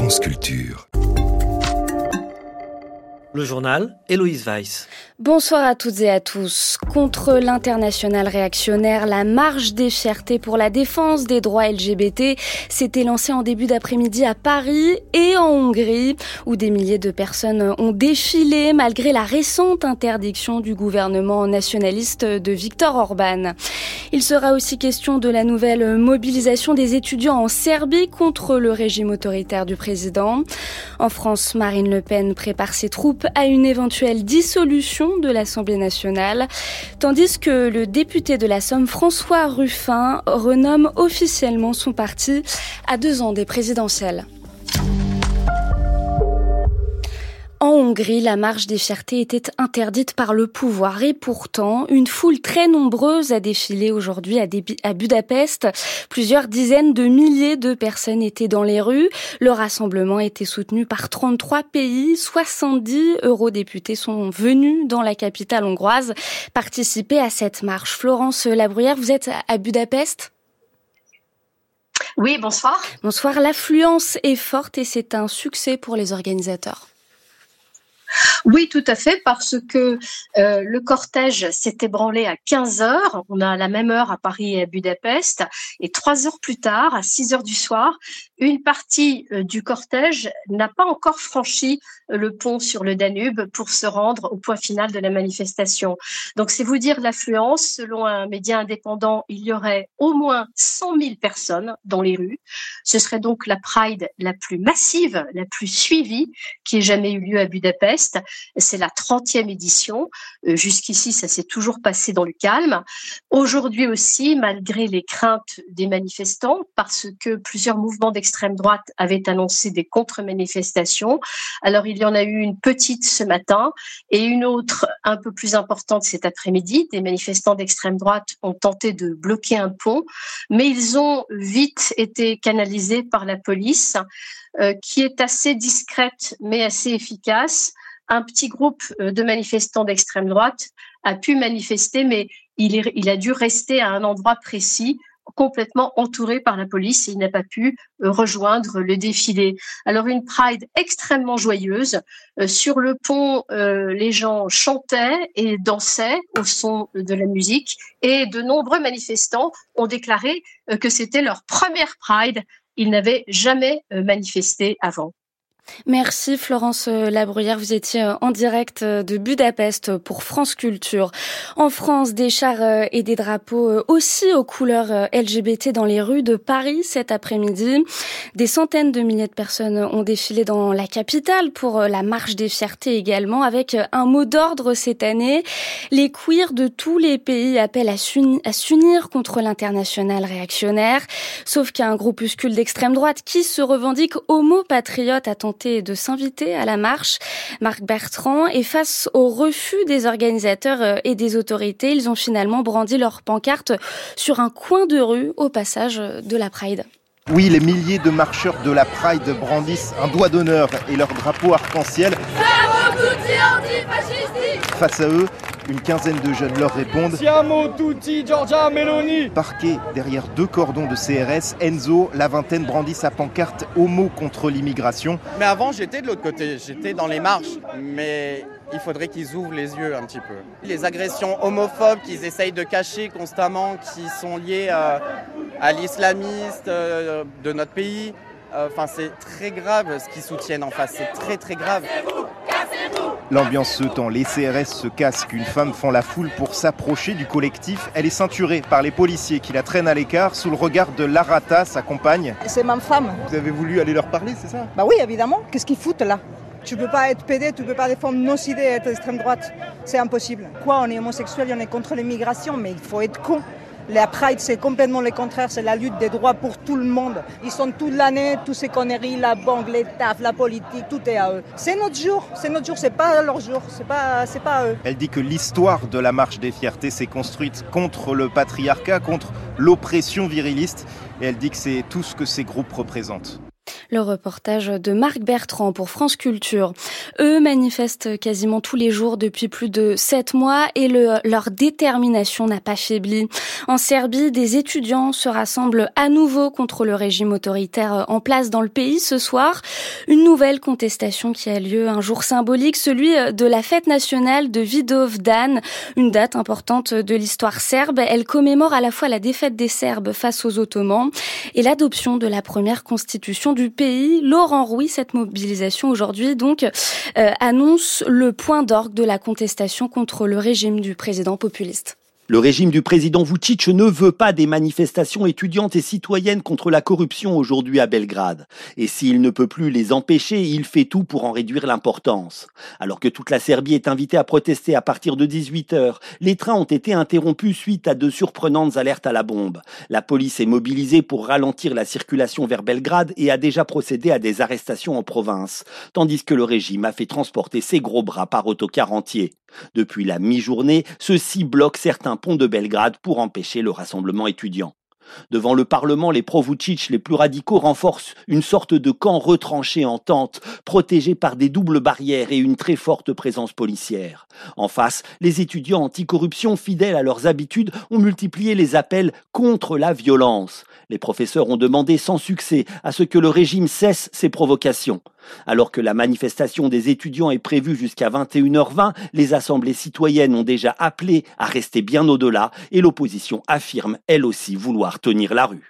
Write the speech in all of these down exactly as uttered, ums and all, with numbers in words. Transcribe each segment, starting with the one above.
France Culture. Le journal, Héloïse Weiss. Bonsoir à toutes et à tous. Contre l'international réactionnaire, la marche des fiertés pour la défense des droits L G B T s'était lancée en début d'après-midi à Paris et en Hongrie, où des milliers de personnes ont défilé malgré la récente interdiction du gouvernement nationaliste de Viktor Orban. Il sera aussi question de la nouvelle mobilisation des étudiants en Serbie contre le régime autoritaire du président. En France, Marine Le Pen prépare ses troupes à une éventuelle dissolution de l'Assemblée nationale, tandis que le député de la Somme, François Ruffin, renomme officiellement son parti à deux ans des présidentielles. En Hongrie, la marche des fiertés était interdite par le pouvoir et pourtant, une foule très nombreuse a défilé aujourd'hui à, Dé- à Budapest. Plusieurs dizaines de milliers de personnes étaient dans les rues. Le rassemblement était soutenu par trente-trois pays. soixante-dix eurodéputés sont venus dans la capitale hongroise participer à cette marche. Florence Labruyère, vous êtes à Budapest ? Oui, bonsoir. Bonsoir. L'affluence est forte et c'est un succès pour les organisateurs. Oui, tout à fait, parce que euh, le cortège s'est ébranlé à quinze heures. On a la même heure à Paris et à Budapest. Et trois heures plus tard, à six heures du soir, une partie euh, du cortège n'a pas encore franchi euh, le pont sur le Danube pour se rendre au point final de la manifestation. Donc, c'est vous dire l'affluence. Selon un média indépendant, il y aurait au moins cent mille personnes dans les rues. Ce serait donc la Pride la plus massive, la plus suivie qui ait jamais eu lieu à Budapest. C'est la trentième édition. Euh, jusqu'ici, ça s'est toujours passé dans le calme. Aujourd'hui aussi, malgré les craintes des manifestants, parce que plusieurs mouvements d'extrême droite avaient annoncé des contre-manifestations. Alors, il y en a eu une petite ce matin et une autre un peu plus importante cet après-midi. Des manifestants d'extrême droite ont tenté de bloquer un pont, mais ils ont vite été canalisés par la police, euh, qui est assez discrète mais assez efficace. Un petit groupe de manifestants d'extrême droite a pu manifester, mais il, est, il a dû rester à un endroit précis, complètement entouré par la police, et il n'a pas pu rejoindre le défilé. Alors une Pride extrêmement joyeuse. Euh, sur le pont, euh, les gens chantaient et dansaient au son de la musique, et de nombreux manifestants ont déclaré euh, que c'était leur première Pride. Ils n'avaient jamais euh, manifesté avant. Merci Florence Labruyère, vous étiez en direct de Budapest pour France Culture. En France, des chars et des drapeaux aussi aux couleurs L G B T dans les rues de Paris cet après-midi. Des centaines de milliers de personnes ont défilé dans la capitale pour la marche des fiertés également, avec un mot d'ordre cette année. Les queers de tous les pays appellent à s'unir contre l'international réactionnaire, sauf qu'un groupuscule d'extrême droite qui se revendique homo-patriote a tenté de s'inviter à la marche. Marc Bertrand, et face au refus des organisateurs et des autorités, ils ont finalement brandi leur pancarte sur un coin de rue au passage de la Pride. Oui, les milliers de marcheurs de la Pride brandissent un doigt d'honneur et leur drapeau arc-en-ciel. Face à eux, une quinzaine de jeunes leur répondent. Siamo tutti Giorgia Meloni. Parqués derrière deux cordons de C R S, Enzo, la vingtaine, brandit sa pancarte homo contre l'immigration. Mais avant, j'étais de l'autre côté, j'étais dans les marches. Mais il faudrait qu'ils ouvrent les yeux un petit peu. Les agressions homophobes qu'ils essayent de cacher constamment, qui sont liées euh, à l'islamiste euh, de notre pays, enfin euh, c'est très grave ce qu'ils soutiennent en face, c'est très très grave. L'ambiance se tend, les C R S se cassent, une femme fend la foule pour s'approcher du collectif. Elle est ceinturée par les policiers qui la traînent à l'écart sous le regard de Larata, sa compagne. C'est ma femme. Vous avez voulu aller leur parler, c'est ça? Bah oui, évidemment. Qu'est-ce qu'ils foutent là? Tu peux pas être pédé, tu peux pas défendre nos idées et être d'extrême droite. C'est impossible. Quoi, on est homosexuel et on est contre l'immigration, mais il faut être con. La Pride, c'est complètement le contraire, c'est la lutte des droits pour tout le monde. Ils sont toute l'année, tous ces conneries, la banque, les tafs, la politique, tout est à eux. C'est notre jour, c'est notre jour, c'est pas leur jour, c'est pas, c'est pas à eux. Elle dit que l'histoire de la marche des fiertés s'est construite contre le patriarcat, contre l'oppression viriliste. Et elle dit que c'est tout ce que ces groupes représentent. Le reportage de Marc Bertrand pour France Culture. Eux manifestent quasiment tous les jours depuis plus de sept mois et le, leur détermination n'a pas faibli. En Serbie, des étudiants se rassemblent à nouveau contre le régime autoritaire en place dans le pays ce soir. Une nouvelle contestation qui a lieu un jour symbolique, celui de la fête nationale de Vidovdan, une date importante de l'histoire serbe. Elle commémore à la fois la défaite des Serbes face aux Ottomans et l'adoption de la première constitution du pays. Laurent Rouy, cette mobilisation aujourd'hui donc euh, annonce le point d'orgue de la contestation contre le régime du président populiste. Le régime du président Vučić ne veut pas des manifestations étudiantes et citoyennes contre la corruption aujourd'hui à Belgrade. Et s'il ne peut plus les empêcher, il fait tout pour en réduire l'importance. Alors que toute la Serbie est invitée à protester à partir de dix-huit heures, les trains ont été interrompus suite à de surprenantes alertes à la bombe. La police est mobilisée pour ralentir la circulation vers Belgrade et a déjà procédé à des arrestations en province, tandis que le régime a fait transporter ses gros bras par autocar entier. Depuis la mi-journée, ceux-ci bloquent certains ponts de Belgrade pour empêcher le rassemblement étudiant. Devant le Parlement, les pro-Vučić les plus radicaux renforcent une sorte de camp retranché en tente, protégé par des doubles barrières et une très forte présence policière. En face, les étudiants anticorruption, fidèles à leurs habitudes, ont multiplié les appels contre la violence. Les professeurs ont demandé sans succès à ce que le régime cesse ses provocations. Alors que la manifestation des étudiants est prévue jusqu'à vingt et une heures vingt, les assemblées citoyennes ont déjà appelé à rester bien au-delà et l'opposition affirme elle aussi vouloir tenir la rue.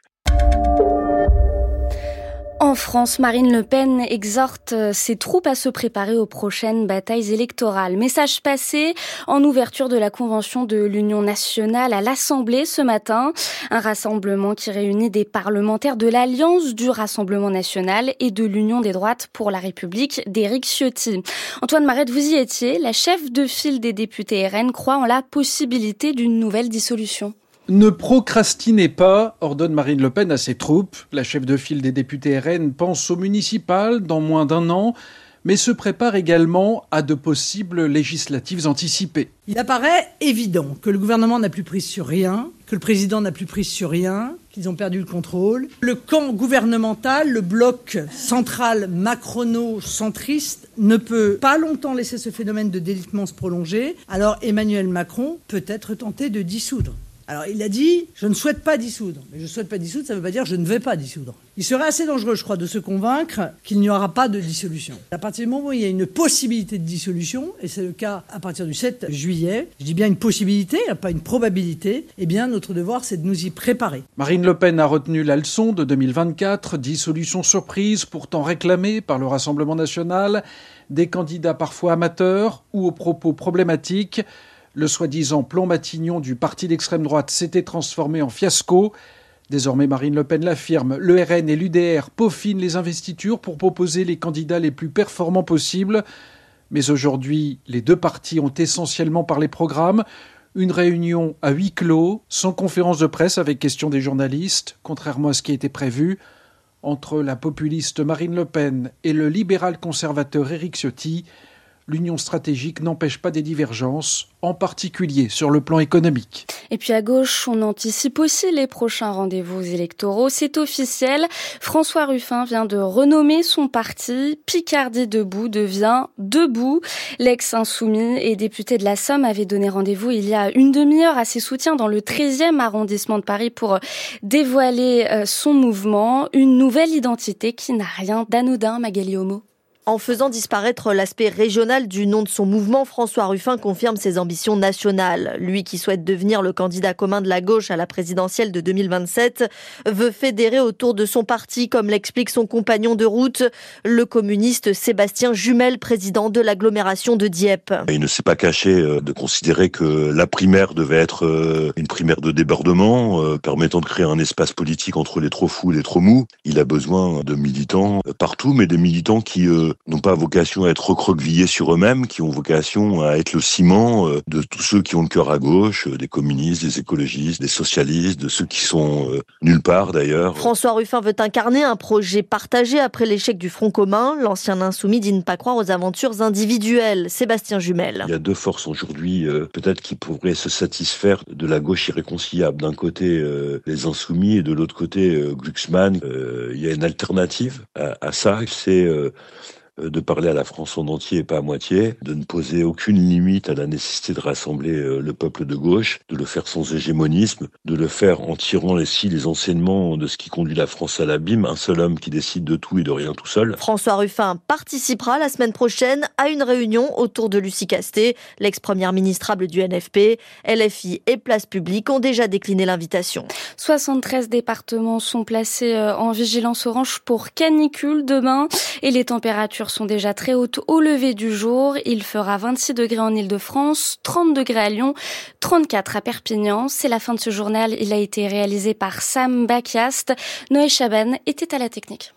En France, Marine Le Pen exhorte ses troupes à se préparer aux prochaines batailles électorales. Message passé en ouverture de la convention de l'Union nationale à l'Assemblée ce matin. Un rassemblement qui réunit des parlementaires de l'Alliance du Rassemblement national et de l'Union des droites pour la République d'Éric Ciotti. Antoine Marette, vous y étiez. La chef de file des députés R N croit en la possibilité d'une nouvelle dissolution. Ne procrastinez pas, ordonne Marine Le Pen à ses troupes. La chef de file des députés R N pense aux municipales dans moins d'un an, mais se prépare également à de possibles législatives anticipées. Il apparaît évident que le gouvernement n'a plus prise sur rien, que le président n'a plus prise sur rien, qu'ils ont perdu le contrôle. Le camp gouvernemental, le bloc central macrono-centriste, ne peut pas longtemps laisser ce phénomène de délitement se prolonger. Alors Emmanuel Macron peut être tenté de dissoudre. Alors il a dit « je ne souhaite pas dissoudre ». Mais je ne souhaite pas dissoudre, ça ne veut pas dire « je ne vais pas dissoudre ». Il serait assez dangereux, je crois, de se convaincre qu'il n'y aura pas de dissolution. À partir du moment où il y a une possibilité de dissolution, et c'est le cas à partir du sept juillet, je dis bien une possibilité, pas une probabilité, eh bien notre devoir c'est de nous y préparer. Marine Le Pen a retenu la leçon de deux mille vingt-quatre, dissolution surprise pourtant réclamée par le Rassemblement national, des candidats parfois amateurs ou aux propos problématiques. Le soi-disant plan Matignon du parti d'extrême droite s'était transformé en fiasco. Désormais, Marine Le Pen l'affirme, le R N et l'U D R peaufinent les investitures pour proposer les candidats les plus performants possibles. Mais aujourd'hui, les deux partis ont essentiellement parlé programme. Une réunion à huis clos, sans conférence de presse avec questions des journalistes, contrairement à ce qui était prévu. Entre la populiste Marine Le Pen et le libéral conservateur Éric Ciotti, l'union stratégique n'empêche pas des divergences, en particulier sur le plan économique. Et puis à gauche, on anticipe aussi les prochains rendez-vous électoraux. C'est officiel, François Ruffin vient de renommer son parti. Picardie Debout devient Debout. L'ex-insoumis et député de la Somme avait donné rendez-vous il y a une demi-heure à ses soutiens dans le treizième arrondissement de Paris pour dévoiler son mouvement. Une nouvelle identité qui n'a rien d'anodin, Magali Homo. En faisant disparaître l'aspect régional du nom de son mouvement, François Ruffin confirme ses ambitions nationales. Lui qui souhaite devenir le candidat commun de la gauche à la présidentielle de deux mille vingt-sept veut fédérer autour de son parti, comme l'explique son compagnon de route, le communiste Sébastien Jumel, président de l'agglomération de Dieppe. Il ne s'est pas caché de considérer que la primaire devait être une primaire de débordement, permettant de créer un espace politique entre les trop fous et les trop mous. Il a besoin de militants partout, mais des militants qui n'ont pas vocation à être recroquevillés sur eux-mêmes, qui ont vocation à être le ciment de tous ceux qui ont le cœur à gauche, des communistes, des écologistes, des socialistes, de ceux qui sont euh, nulle part d'ailleurs. François Ruffin veut incarner un projet partagé après l'échec du Front commun. L'ancien insoumis dit ne pas croire aux aventures individuelles. Sébastien Jumel. Il y a deux forces aujourd'hui, euh, peut-être qui pourraient se satisfaire de la gauche irréconciliable. D'un côté, euh, les insoumis et de l'autre côté, euh, Glucksmann. Euh, il y a une alternative à, à ça, c'est euh, de parler à la France en entier et pas à moitié, de ne poser aucune limite à la nécessité de rassembler le peuple de gauche, de le faire sans hégémonisme, de le faire en tirant aussi les enseignements de ce qui conduit la France à l'abîme, un seul homme qui décide de tout et de rien tout seul. François Ruffin participera la semaine prochaine à une réunion autour de Lucie Castet, l'ex-première ministrable du N F P. L F I et Place Publique ont déjà décliné l'invitation. soixante-treize départements sont placés en vigilance orange pour canicule demain et les températures sont déjà très hautes au lever du jour. Il fera vingt-six degrés en Île-de-France, trente degrés à Lyon, trente-quatre à Perpignan. C'est la fin de ce journal. Il a été réalisé par Sam Bakiast. Noé Chaban était à la technique.